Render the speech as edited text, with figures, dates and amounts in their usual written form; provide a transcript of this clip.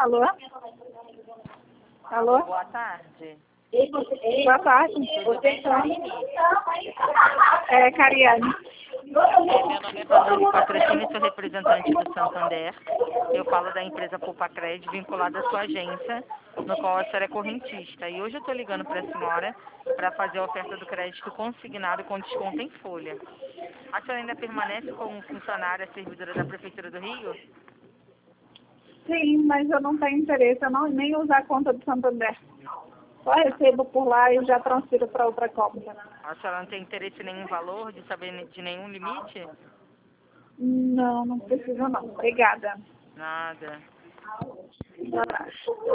Alô? Alô? Boa tarde. Boa tarde. Tudo bem, Karine? É, Cariane. Meu nome é Vanessa Patrocínio, sou representante do Santander. Eu falo da empresa Pulpacred, vinculada à sua agência, no qual a senhora é correntista. E hoje eu estou ligando para a senhora para fazer a oferta do crédito consignado com desconto em folha. A senhora ainda permanece como funcionária servidora da Prefeitura do Rio? Sim, mas eu não tenho interesse, eu não nem usar a conta do Santander. Só recebo por lá e já transfiro para outra conta. A senhora não tem interesse em nenhum valor, de saber de nenhum limite? Não, não precisa não. Obrigada. Nada. Boa tarde.